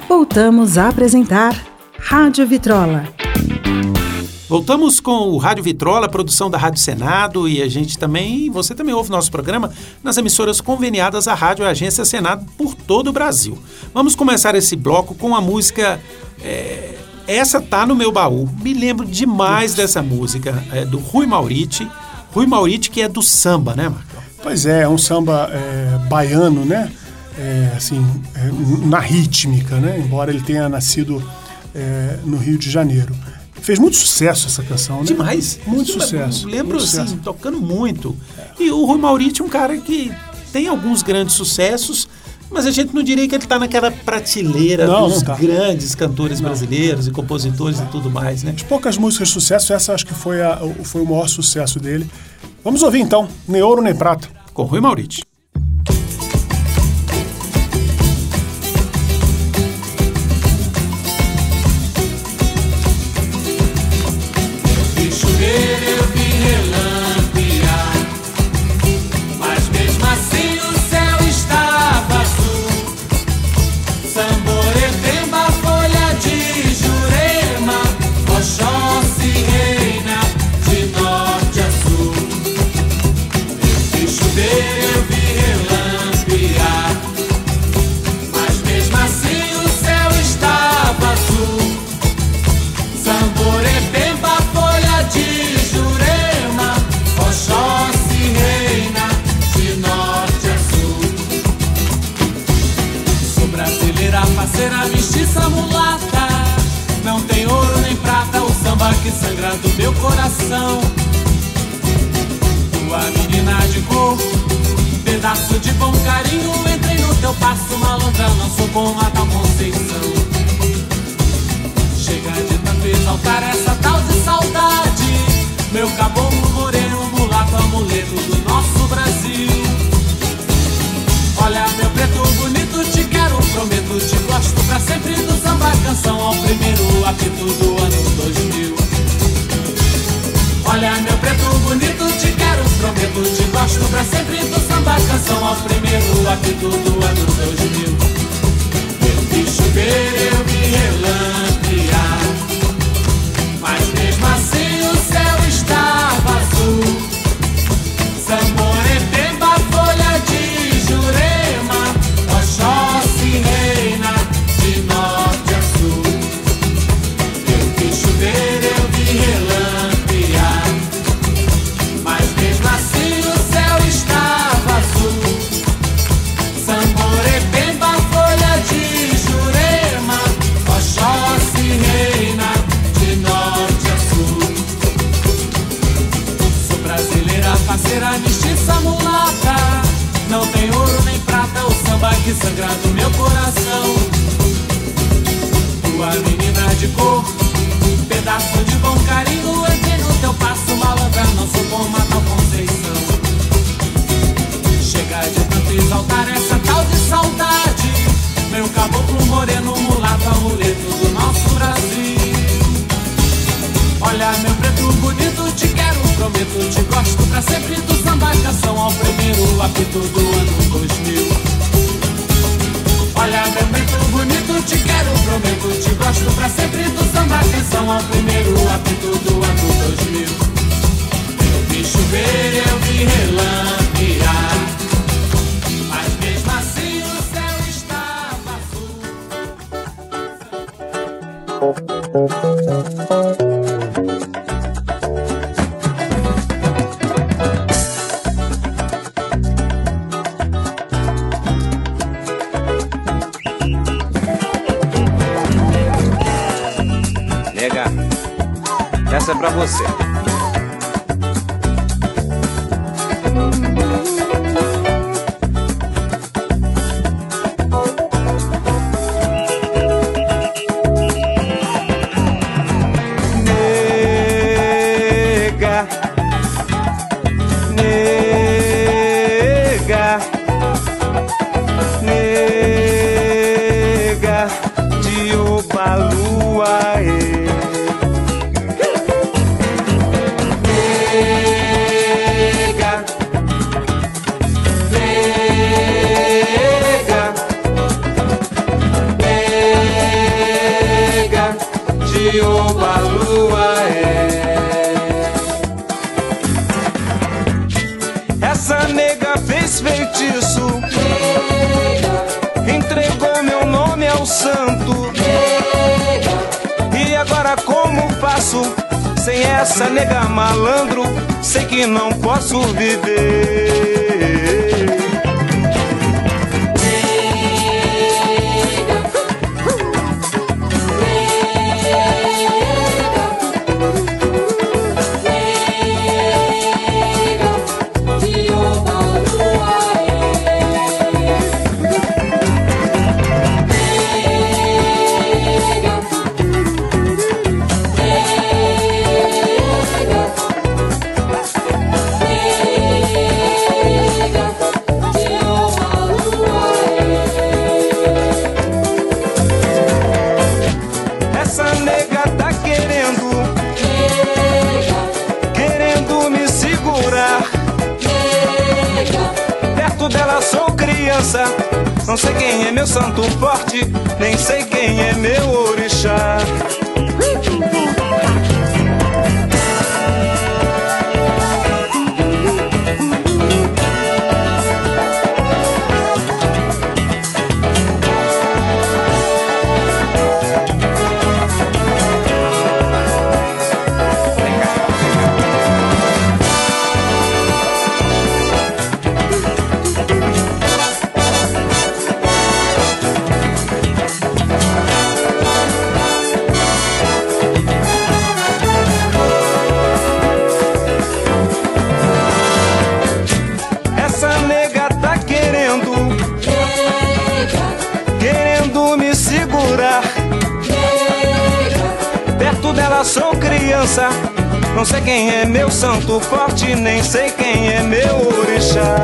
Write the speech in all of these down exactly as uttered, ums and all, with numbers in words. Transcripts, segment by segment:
Voltamos a apresentar Rádio Vitrola. Voltamos com o Rádio Vitrola, produção da Rádio Senado, e a gente também, você também ouve nosso programa nas emissoras conveniadas à Rádio Agência Senado por todo o Brasil. Vamos começar esse bloco com a música é, Essa Tá No Meu Baú. Me lembro demais dessa música, é, do Rui Mauriti. Rui Mauriti, que é do samba, né, Marcão? Pois é, é um samba é, baiano, né? É, assim, é, na rítmica, né? Embora ele tenha nascido é, no Rio de Janeiro. Fez muito sucesso essa canção, né? Demais. Muito Isso, sucesso. Lembro, muito assim, sucesso. tocando muito. E o Rui Mauriti é um cara que tem alguns grandes sucessos, mas a gente não diria que ele está naquela prateleira não, dos não tá. grandes cantores não. brasileiros e compositores é. e tudo mais, né? De poucas músicas de sucesso, essa acho que foi, a, foi o maior sucesso dele. Vamos ouvir então, Nem Ouro Nem Prata. Com Rui Mauriti. Eu vi relampear, mas mesmo assim o céu estava azul. Samborepemba, folha de Jurema, Oxóssi reina de norte a sul. Eu vi chover, eu vi relampear, mas mesmo assim o céu estava azul. Samborepemba, folha de Oxóssi reina de norte a sul. Sou brasileira, parceira, mestiça, mulata. Não tem ouro nem prata, o samba que sangra do meu coração. Tua menina de cor, pedaço de bom carinho. Entrei no teu passo, malandra, não sou como a tal Conceição. Chega de tanto exaltar essa tal de saudade. Meu caboclo moreno, mulato, amuleto do nosso Brasil. Olha meu preto bonito, te quero, prometo, te gosto pra sempre do samba canção ao primeiro apito do ano dois mil. Olha meu preto bonito, te quero, prometo, te gosto pra sempre do samba canção ao primeiro apito do ano dois mil. Eu vi chover, eu vi relampear, mas mesmo assim o céu estava azul. Samborepemba, folha de Jurema, Oxóssi reina de norte a sul. Eu vi chover, eu vi relampear, mas mesmo assim o céu estava azul. Samborepemba, folha de Jurema, Oxóssi reina de norte a sul. Sou brasileira, parceira, mestiça, mulata. Não tem ouro nem prata, o samba que sangra do meu coração. Tua menina de cor, pedaço de bom carinho. Entrei no teu passo, malandra, não sou como a tal Conceição. Chega de tanto exaltar essa tal de saudade. Meu caboclo moreno, mulato, amuleto do nosso Brasil. Olha meu preto bonito, te quero, prometo, te gosto pra sempre do samba canção ao primeiro apito do ano dois mil. Olha meu preto bonito, te quero, prometo, te gosto pra sempre do samba canção ao primeiro apito do ano dois mil. Eu vi chover, eu vi relampear, mas mesmo assim o céu estava azul. Nega, essa é pra você. meu santo. E agora como faço? Sem essa nega malandro, sei que não posso viver. Não sei quem é meu santo forte, nem sei quem é meu orixá. Sou criança, não sei quem é meu santo forte, nem sei quem é meu orixá.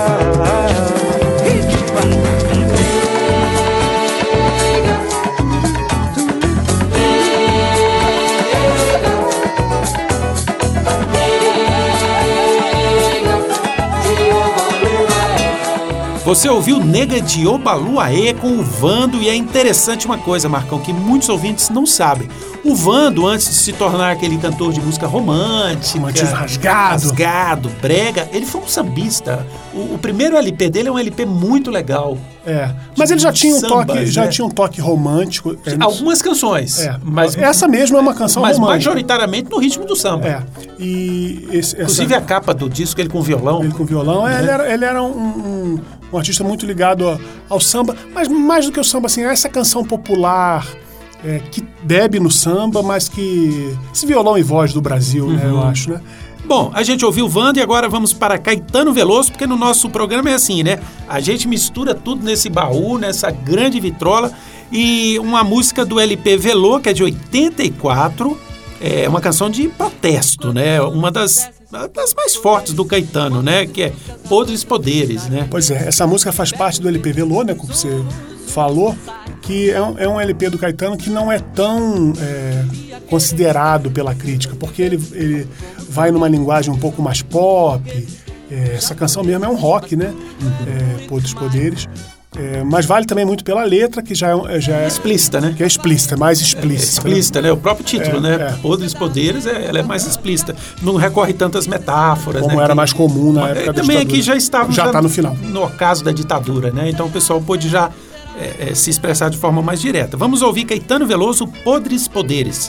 Você ouviu Nega de Obaluaê com o Vando, e é interessante uma coisa, Marcão, que muitos ouvintes não sabem. O Vando, antes de se tornar aquele cantor de música romântica, romantismo rasgado, rasgado, brega, ele foi um sambista. O, o primeiro L P dele é um L P muito legal. É, mas ele já tinha um sambas, toque, já né? tinha um toque romântico. Algumas canções, é, mas essa mesma é uma canção mas romântica. majoritariamente no ritmo do samba. É. E esse, inclusive essa... a capa do disco, ele com violão. Ele com violão, né? ele era, ele era um, um, um artista muito ligado ao, ao samba, mas mais do que o samba, assim, essa canção popular é, que bebe no samba, mas que... esse violão e voz do Brasil, uhum. né, eu acho, né? Bom, a gente ouviu o Vando e agora vamos para Caetano Veloso, porque no nosso programa é assim, né? A gente mistura tudo nesse baú, nessa grande vitrola, e uma música do L P Velô, que é de oitenta e quatro, é uma canção de protesto, né? Uma das, das mais fortes do Caetano, né? Que é Podres Poderes, né? Pois é, essa música faz parte do L P Velô, né? Como você falou, que é um, é um L P do Caetano que não é tão é, considerado pela crítica, porque ele, ele vai numa linguagem um pouco mais pop. É, essa canção mesmo é um rock, né? Uhum. É, Podres Poderes. É, mas vale também muito pela letra, que já é, já é explícita, né? Que é explícita, mais explícita. É explícita, né? O próprio título, é, né? É. Podres Poderes, é, ela é mais explícita. Não recorre tantas metáforas, como né? era que, mais comum na época da também ditadura. aqui já estava... Já está no final. No ocaso da ditadura, né? Então o pessoal pôde já é, é, se expressar de forma mais direta. Vamos ouvir Caetano Veloso, Podres Poderes.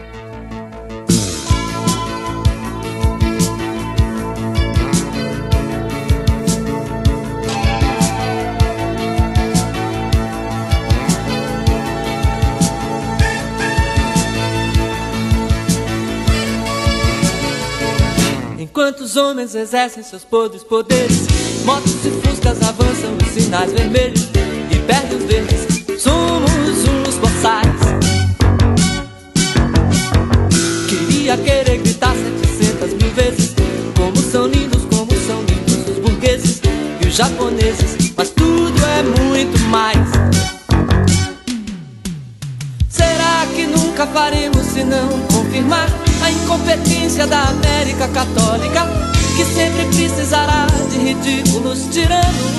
Enquanto os homens exercem seus podres poderes, motos e fuscas avançam os sinais vermelhos e perdem os verdes, somos uns boçais. Queria querer gritar setecentas mil vezes como são lindos, como são lindos os burgueses e os japoneses, mas tudo é muito mais. Será que nunca faremos senão confirmar a incompetência da América Católica, que sempre precisará de ridículos tiranos?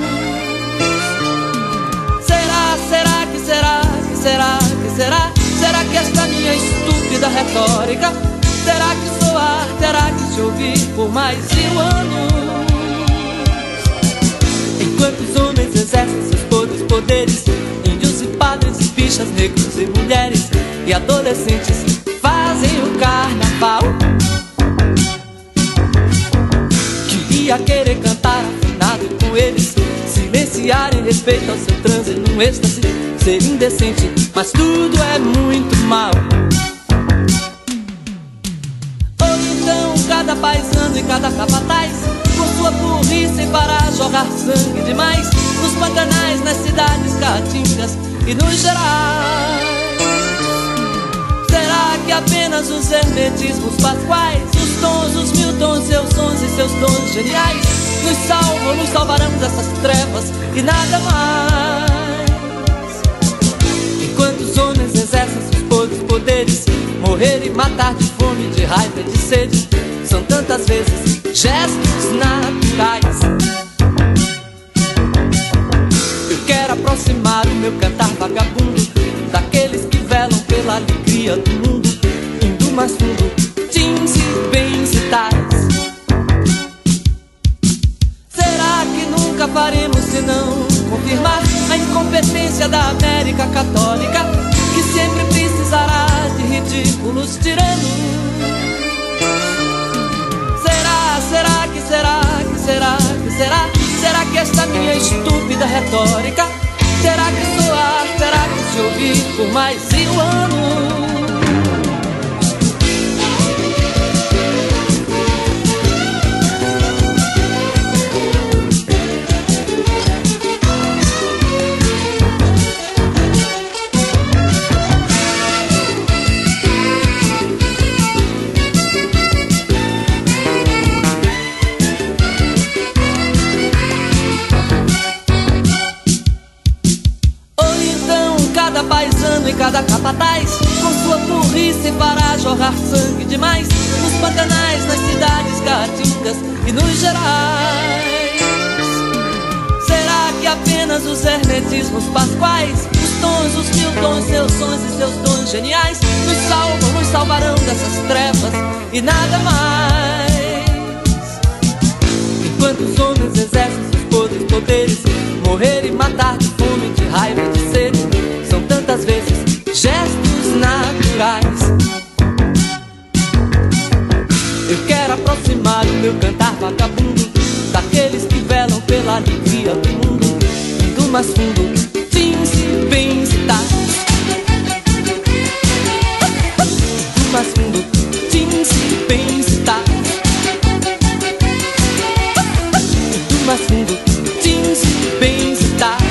Será, será que será, que será, que será? Será que esta minha estúpida retórica terá que soar, terá que se ouvir por mais mil anos? Enquanto os homens exercem seus podres poderes, índios e padres adolescentes fazem o carnaval. Queria querer cantar afinado com eles, silenciar em respeito ao seu transe num êxtase, ser indecente, mas tudo é muito mal. Ou então cada paisano e cada capataz, com sua burrice para jogar sangue demais nos pantanais, nas cidades caatingas e nos gerais. Será que apenas os hermetismos pasquais, os tons, os mil tons, seus sons e seus dons geniais nos salvam, nos salvarão dessas trevas e nada mais? Enquanto os homens exercem seus podres poderes, morrer e matar de fome, de raiva e de sede são tantas vezes gestos naturais. Eu quero aproximar o meu cantar vagabundo daqueles que velam pela alegria do mundo, indo mais fundo, jeans e bens e tais. Será que nunca faremos senão confirmar a incompetência da América Católica, que sempre precisará de ridículos tiranos? Será, será que será, que será, que será? Será que esta minha estúpida retórica terá que soar, terá que se ouvir por mais de um ano? Paisano e cada capataz, com sua burrice para jorrar sangue demais nos pantanais, nas cidades caatingas e nos gerais. Será que apenas os hermetismos pasquais, os tons, os mil tons, seus sons e seus dons geniais nos salvam, nos salvarão dessas trevas e nada mais? Enquanto os homens exercem seus podres poderes, morrer e matar de fome, de raiva e de sede são tantas vezes gestos naturais. Eu quero aproximar o meu cantar vagabundo daqueles que velam pela alegria do mundo, do mais fundo, jeans e bens e tais. Do mais fundo, jeans e bens e tais. Do mais fundo, jeans e bens e tais.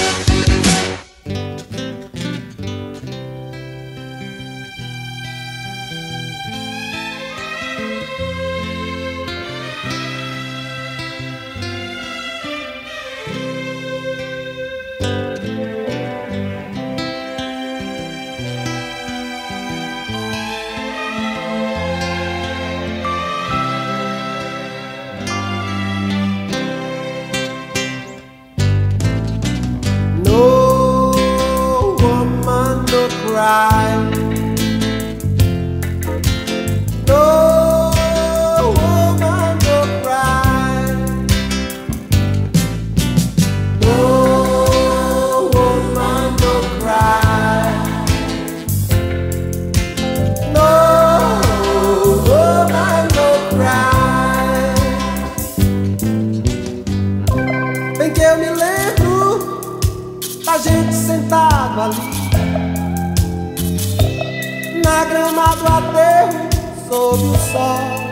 Na grama do aterro, sob o sol,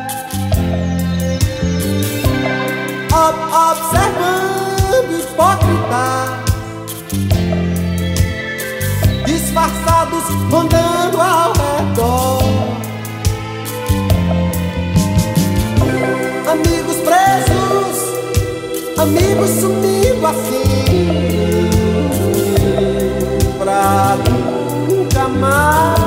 Ob observando hipócritas disfarçados rondando ao redor, amigos presos, amigos sumindo assim pra nunca mais.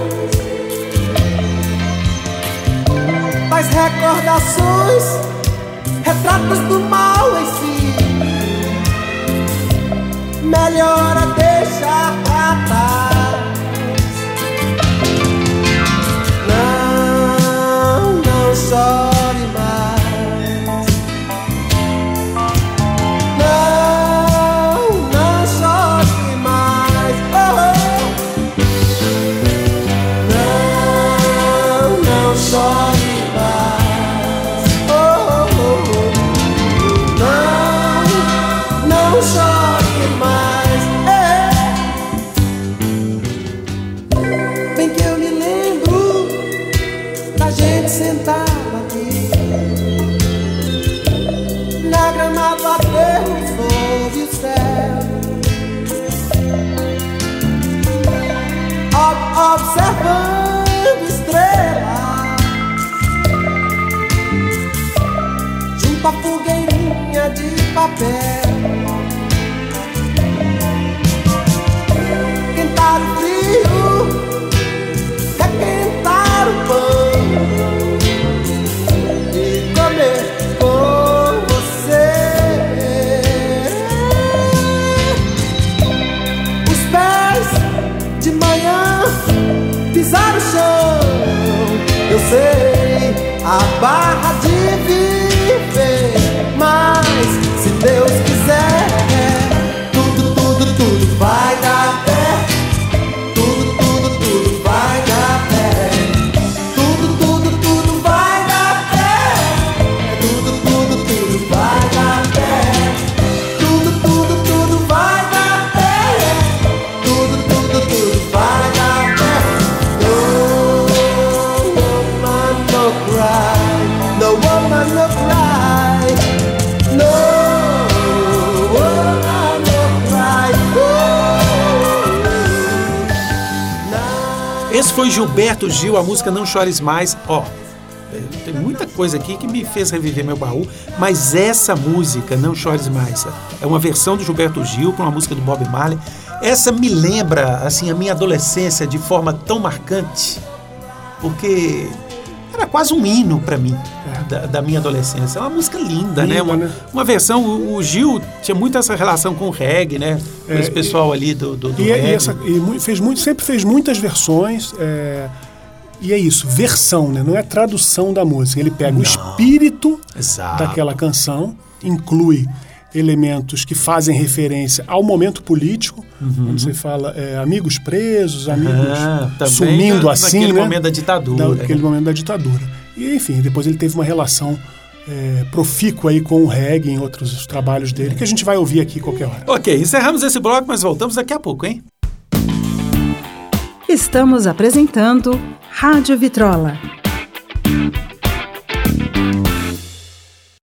Tais recordações, retratos do mal em si, melhor é deixar pra trás. Não, não chore mais. Não, não chore mais. Oh, oh. observando estrelas junto à fogueirinha de papel. Quentar o frio, requentar o pão e comer com você. Os pés de manhã pisar o chão, eu sei a barra de viver, mas se Deus quiser, tudo, tudo, tudo vai dar pé. Tudo, tudo, tudo vai dar pé. Tudo, tudo, tudo vai dar pé. Tudo, tudo, tudo vai dar pé. Tudo, tudo, tudo vai dar pé. Tudo, tudo, tudo vai dar pé. No woman no cry, no woman no cry, no woman no cry. Oh, Esse foi Gilberto Gil, a música Não Chores Mais. Ó, tem muita coisa aqui que me fez reviver meu baú, mas essa música, Não Chores Mais, é uma versão do Gilberto Gil para uma música do Bob Marley. Essa me lembra, assim, a minha adolescência de forma tão marcante, porque era quase um hino para mim, da, da minha adolescência. É uma música linda, Linda, né? Uma, né? uma versão, o, o Gil tinha muito essa relação com o reggae, né? Com É, esse pessoal ali do, do, do E, reggae. e essa, e mu- fez muito, sempre fez muitas versões. é, e é isso, versão, né? Não é tradução da música. Ele pega Não. o espírito Exato. daquela canção, inclui elementos que fazem referência ao momento político, quando você fala é, amigos presos, amigos Ah, também sumindo na- assim, naquele né? momento da ditadura. Naquele momento da ditadura. E, enfim, depois ele teve uma relação é, profícua aí com o reggae em outros trabalhos dele, que a gente vai ouvir aqui qualquer hora. Ok, encerramos esse bloco, mas voltamos daqui a pouco, hein? Estamos apresentando Rádio Vitrola.